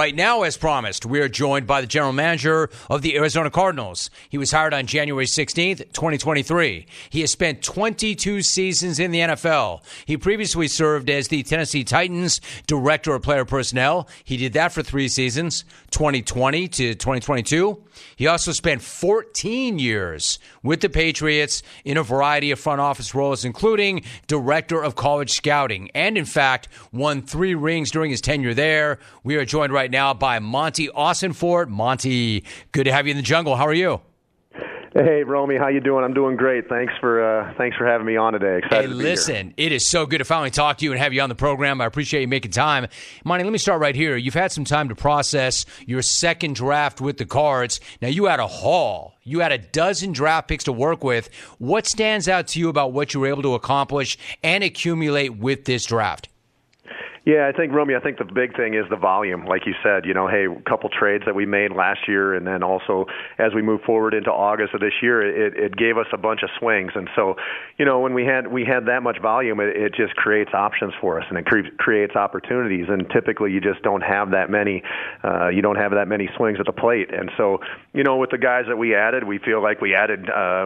Right now, as promised, we are joined by the general manager of the Arizona Cardinals. He was hired on January 16th, 2023. He has spent 22 seasons in the NFL. He previously served as the Tennessee Titans Director of Player Personnel. He did that for 3 seasons, 2020 to 2022. He also spent 14 years with the Patriots in a variety of front office roles, including Director of College Scouting, and in fact, won 3 rings during his tenure there. We are joined right now by Monti Ossenfort. Monty, good to have you in the jungle. How are you? Hey, Romy, how you doing? I'm doing great. Thanks for having me on today. Excited to be here. Listen, it is so good to finally talk to you and have you on the program. I appreciate you making time. Monty, let me start right here. You've had some time to process your second draft with the Cards. Now, you had a haul. You had a dozen draft picks to work with. What stands out to you about what you were able to accomplish and accumulate with this draft? Yeah, I think, Romy, the big thing is the volume. Like you said, hey, a couple trades that we made last year, and then also as we move forward into August of this year, it gave us a bunch of swings. And so, when we had that much volume, it just creates options for us, and it creates opportunities. And typically, you just don't have that many. You don't have that many swings at the plate. And so, with the guys that we added, we feel like we added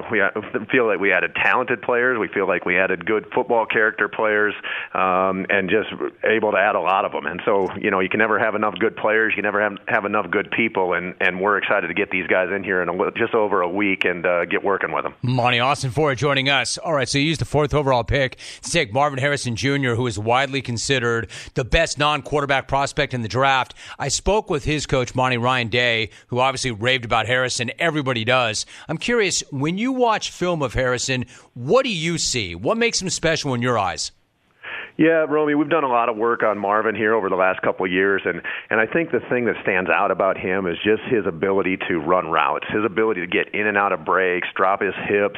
talented players. We feel like we added good football character players, and just able to add a lot of them. And so, you can never have enough good players. You never have enough good people. And we're excited to get these guys in here in just over a week and get working with them. Monti Ossenfort joining us. All right, so you used the 4th overall pick to take Marvin Harrison Jr., who is widely considered the best non-quarterback prospect in the draft. I spoke with his coach, Monty Ryan Day, who obviously raved about Harrison. Everybody does. I'm curious, when you watch film of Harrison, what do you see? What makes him special in your eyes? Yeah, Romy, we've done a lot of work on Marvin here over the last couple of years, and I think the thing that stands out about him is just his ability to run routes, his ability to get in and out of breaks, drop his hips,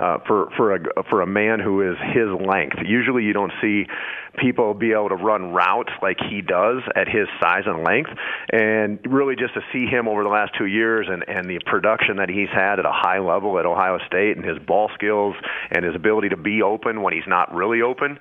for a man who is his length. Usually you don't see people be able to run routes like he does at his size and length, and really just to see him over the last 2 years and the production that he's had at a high level at Ohio State, and his ball skills and his ability to be open when he's not really open,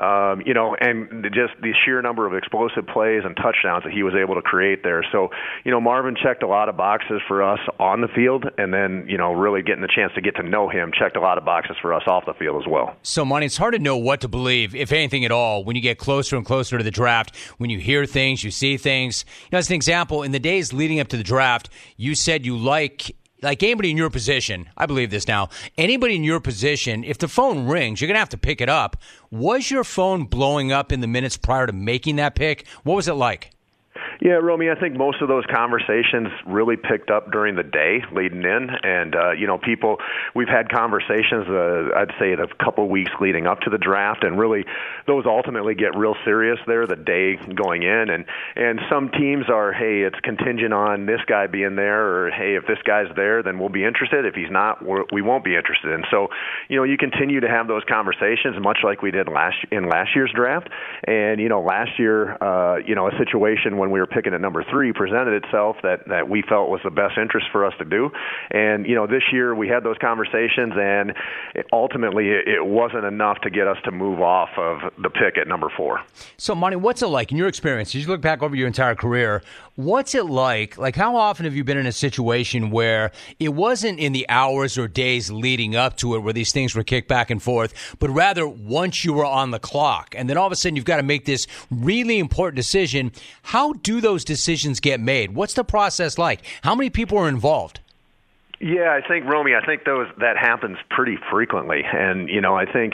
and just the sheer number of explosive plays and touchdowns that he was able to create there. So, Marvin checked a lot of boxes for us on the field, and then, really getting the chance to get to know him checked a lot of boxes for us off the field as well. So, Monty, it's hard to know what to believe, if anything at all, when you get closer and closer to the draft, when you hear things, you see things. As an example, in the days leading up to the draft, you said you like anybody in your position, I believe this now, anybody in your position, if the phone rings, you're going to have to pick it up. Was your phone blowing up in the minutes prior to making that pick? What was it like? Yeah, Romy, I think most of those conversations really picked up during the day leading in. And, people, we've had conversations, I'd say, the couple weeks leading up to the draft. And really, those ultimately get real serious there the day going in. And some teams are, hey, it's contingent on this guy being there. Or, hey, if this guy's there, then we'll be interested. If he's not, we won't be interested. And so, you continue to have those conversations, much like we did in last year's draft. And, last year, a situation when we were picking at number 3 presented itself that we felt was the best interest for us to do. And, this year we had those conversations, and ultimately it wasn't enough to get us to move off of the pick at number 4. So, Monty, what's it like in your experience? As you look back over your entire career, what's it like? Like, how often have you been in a situation where it wasn't in the hours or days leading up to it where these things were kicked back and forth, but rather once you were on the clock, and then all of a sudden you've got to make this really important decision? How do those decisions get made? What's the process like? How many people are involved? Yeah, I think, Romy, that happens pretty frequently, and I think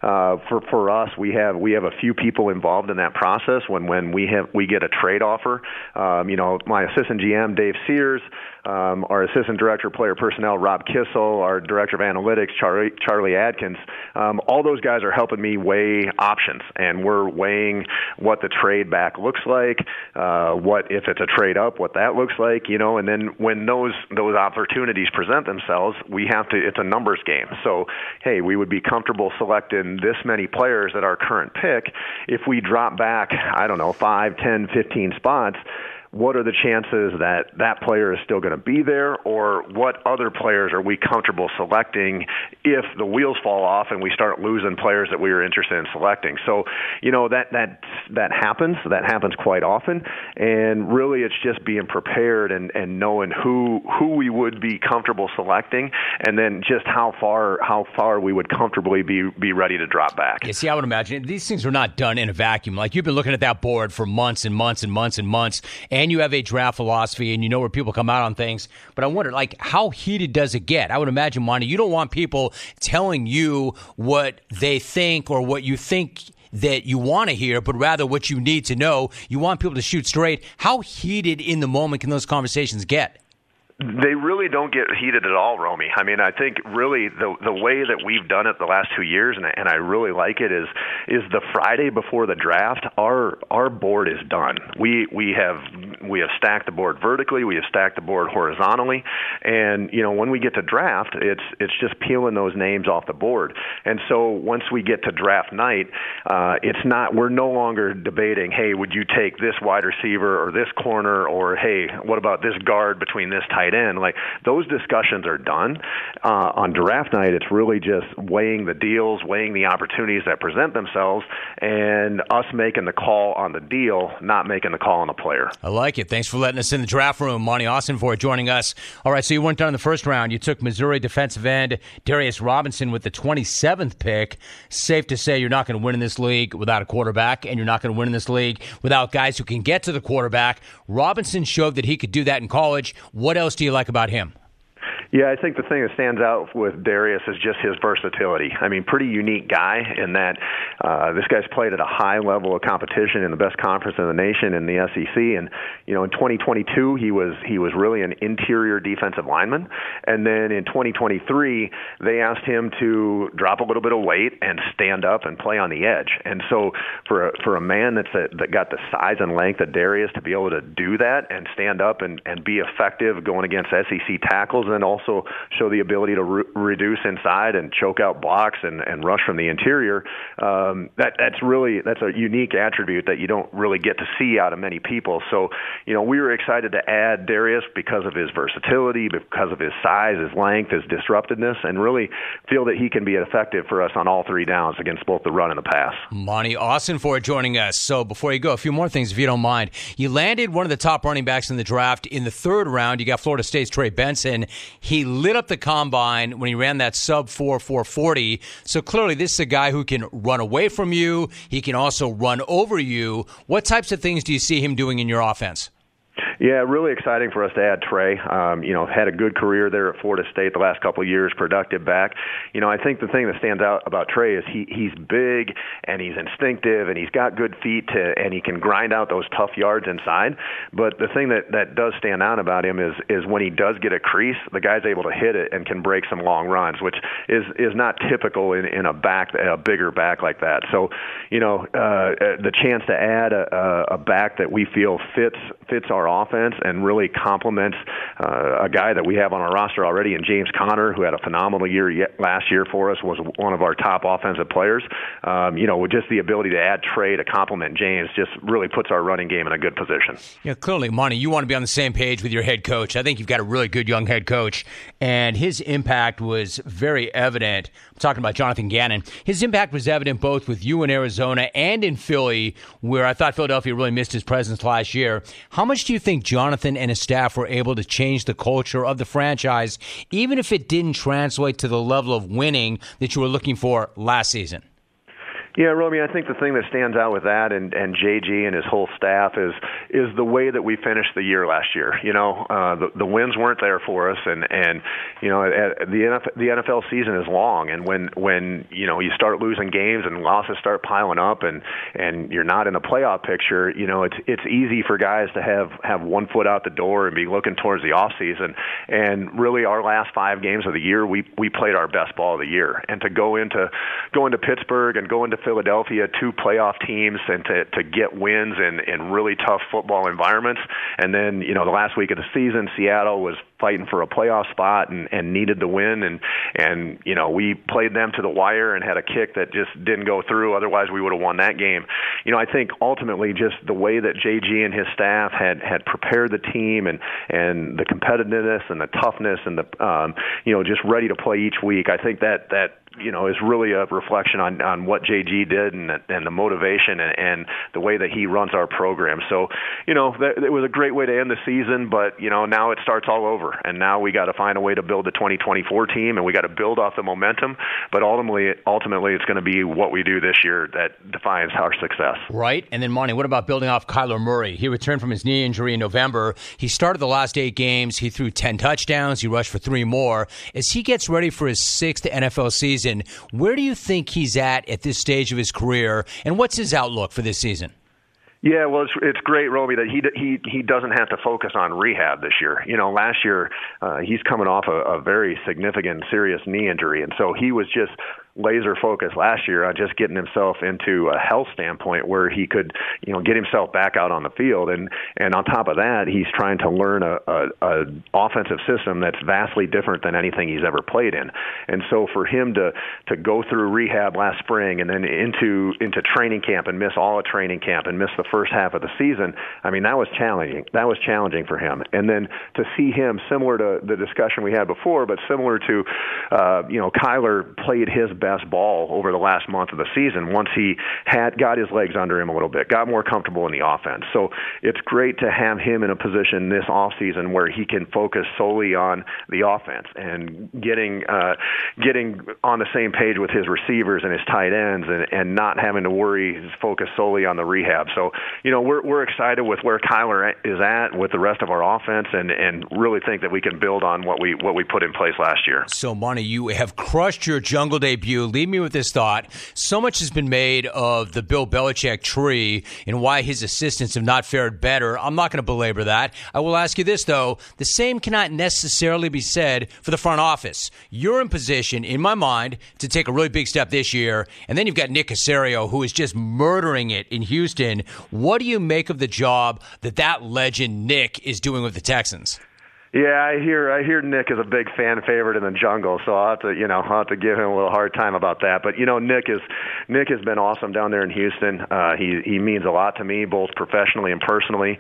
for us, we have a few people involved in that process. When we get a trade offer, my assistant GM Dave Sears, our assistant director of player personnel Rob Kissel, our director of analytics Charlie Adkins, all those guys are helping me weigh options, and we're weighing what the trade back looks like, what if it's a trade up, what that looks like, and then when those opportunities present themselves, it's a numbers game. So, hey, we would be comfortable selecting this many players at our current pick. If we drop back, 5, 10, 15 spots, what are the chances that that player is still going to be there, or what other players are we comfortable selecting if the wheels fall off and we start losing players that we were interested in selecting. So, that happens. That happens quite often, and really it's just being prepared and knowing who we would be comfortable selecting, and then just how far we would comfortably be ready to drop back. Yeah, see, I would imagine these things are not done in a vacuum. Like, you've been looking at that board for months and months and months and months, and you have a draft philosophy, and you know where people come out on things. But I wonder, like, how heated does it get? I would imagine, Monty, you don't want people telling you what they think or what you think that you want to hear, but rather what you need to know. You want people to shoot straight. How heated in the moment can those conversations get? They really don't get heated at all, Romy. I mean, I think really the way that we've done it the last 2 years, and I really like it, is the Friday before the draft. Our board is done. We have stacked the board vertically. We have stacked the board horizontally, and when we get to draft, it's just peeling those names off the board. And so once we get to draft night, we're no longer debating, hey, would you take this wide receiver or this corner, or hey, what about this guard between this tight end? Like, those discussions are done. On draft night, it's really just weighing the deals, weighing the opportunities that present themselves, and us making the call on the deal, not making the call on the player. I like it. Thanks for letting us in the draft room. Monty Ossenfort joining us. All right, so you weren't done in the first round. You took Missouri defensive end Darius Robinson with the 27th pick. Safe to say you're not going to win in this league without a quarterback, and you're not going to win in this league without guys who can get to the quarterback. Robinson showed that he could do that in college. What else do you like about him? Yeah, I think the thing that stands out with Darius is just his versatility. I mean, pretty unique guy in that this guy's played at a high level of competition in the best conference in the nation, in the SEC. And in 2022 he was really an interior defensive lineman, and then in 2023 they asked him to drop a little bit of weight and stand up and play on the edge. And so for a man that got the size and length of Darius to be able to do that and stand up and be effective going against SEC tackles, and also show the ability to reduce inside and choke out blocks and rush from the interior. That's a unique attribute that you don't really get to see out of many people. So, we were excited to add Darius because of his versatility, because of his size, his length, his disruptiveness, and really feel that he can be effective for us on all three downs against both the run and the pass. Monty Ossenfort joining us. So before you go, a few more things, if you don't mind. You landed one of the top running backs in the draft in the third round. You got Florida State's Trey Benson. He lit up the combine when he ran that sub 4.40. So clearly this is a guy who can run away from you. He can also run over you. What types of things do you see him doing in your offense? Yeah, really exciting for us to add Trey. Had a good career there at Florida State the last couple of years, productive back. I think the thing that stands out about Trey is he's big and he's instinctive and he's got good feet and he can grind out those tough yards inside. But the thing that does stand out about him is when he does get a crease, the guy's able to hit it and can break some long runs, which is not typical in a bigger back like that. So, the chance to add a back that we feel fits our offense and really complements a guy that we have on our roster already in James Conner, who had a phenomenal year last year for us, was one of our top offensive players. With just the ability to add Trey to complement James just really puts our running game in a good position. Yeah, clearly, Monty, you want to be on the same page with your head coach. I think you've got a really good young head coach, and his impact was very evident. I'm talking about Jonathan Gannon. His impact was evident both with you in Arizona and in Philly, where I thought Philadelphia really missed his presence last year. How much do you think Jonathan and his staff were able to change the culture of the franchise, even if it didn't translate to the level of winning that you were looking for last season? Yeah, Romy, I think the thing that stands out with that and JG and his whole staff is the way that we finished the year last year. The wins weren't there for us, and the NFL season is long, and when you start losing games and losses start piling up, and you're not in the playoff picture, it's easy for guys to have one foot out the door and be looking towards the off season. And really, our last 5 games of the year, we played our best ball of the year, and to go into Pittsburgh and go into Philadelphia, 2 playoff teams, and to get wins in really tough football environments. And then, the last week of the season, Seattle was fighting for a playoff spot and needed the win. And we played them to the wire and had a kick that just didn't go through. Otherwise, we would have won that game. I think ultimately just the way that JG and his staff had prepared the team and the competitiveness and the toughness and the just ready to play each week. I think that is really a reflection on what JG did and the motivation and the way that he runs our program. So, it was a great way to end the season, but, now it starts all over. And now we got to find a way to build the 2024 team, and we got to build off the momentum. But ultimately it's going to be what we do this year that defines our success. Right. And then, Monty, what about building off Kyler Murray? He returned from his knee injury in November. He started the last 8 games. He threw 10 touchdowns. He rushed for 3 more. As he gets ready for his 6th NFL season, where do you think he's at this stage of his career, and what's his outlook for this season? Yeah, well, it's great, Roby, that he doesn't have to focus on rehab this year. Last year he's coming off a very significant, serious knee injury, and so he was just laser focused last year on just getting himself into a health standpoint where he could, get himself back out on the field. And on top of that, he's trying to learn a offensive system that's vastly different than anything he's ever played in. And so for him to go through rehab last spring and then into training camp and miss all of training camp and miss the first half of the season, that was challenging. That was challenging for him. And then to see him, similar to the discussion we had before, but similar to, Kyler played his best ball over the last month of the season once he got his legs under him a little bit, got more comfortable in the offense. So it's great to have him in a position this offseason where he can focus solely on the offense and getting on the same page with his receivers and his tight ends and not having to worry, focus solely on the rehab. So, we're excited with where Kyler is at with the rest of our offense and really think that we can build on what we put in place last year. So, Monty, you have crushed your jungle debut. Leave me with this thought. So much has been made of the Bill Belichick tree and why his assistants have not fared better. I'm not going to belabor that. I will ask you this, though. The same cannot necessarily be said for the front office. You're in position, in my mind, to take a really big step this year, and then you've got Nick Caserio, who is just murdering it in Houston. What do you make of the job that legend Nick is doing with the Texans? Yeah, I hear Nick is a big fan favorite in the jungle, so I'll have to give him a little hard time about that. But Nick has been awesome down there in Houston. He means a lot to me, both professionally and personally.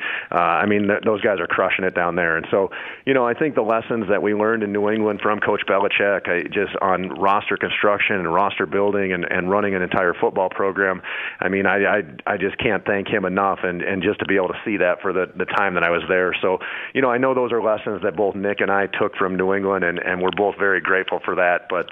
Those guys are crushing it down there, and so I think the lessons that we learned in New England from Coach Belichick, just on roster construction and roster building and running an entire football program. I just can't thank him enough, and just to be able to see that for the time that I was there. So I know those are lessons that both Nick and I took from New England, and we're both very grateful for that. But,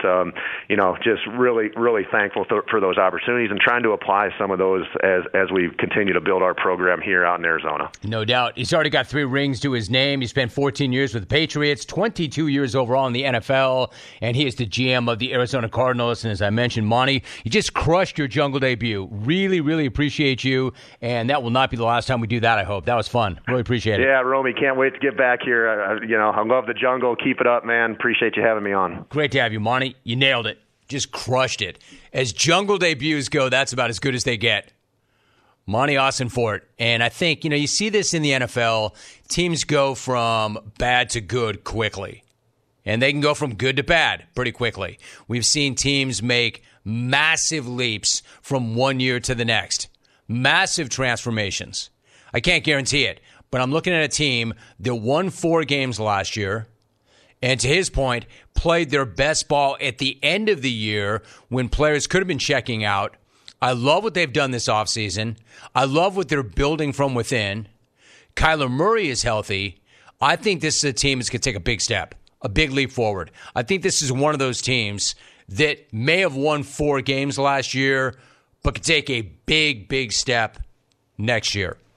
just really, really thankful for those opportunities and trying to apply some of those as we continue to build our program here out in Arizona. No doubt. He's already got 3 rings to his name. He spent 14 years with the Patriots, 22 years overall in the NFL, and he is the GM of the Arizona Cardinals. And as I mentioned, Monty, you just crushed your jungle debut. Really, really appreciate you, and that will not be the last time we do that, I hope. That was fun. Really appreciate it. Yeah, Romy, can't wait to get back here. I love the jungle. Keep it up, man. Appreciate you having me on. Great to have you, Monty. You nailed it. Just crushed it. As jungle debuts go, that's about as good as they get. Monty Ossenfort. And I think, you see this in the NFL. Teams go from bad to good quickly. And they can go from good to bad pretty quickly. We've seen teams make massive leaps from one year to the next. Massive transformations. I can't guarantee it. But I'm looking at a team that won 4 games last year, and to his point, played their best ball at the end of the year when players could have been checking out. I love what they've done this offseason. I love what they're building from within. Kyler Murray is healthy. I think this is a team that's going to take a big step, a big leap forward. I think this is one of those teams that may have won 4 games last year, but could take a big, big step next year.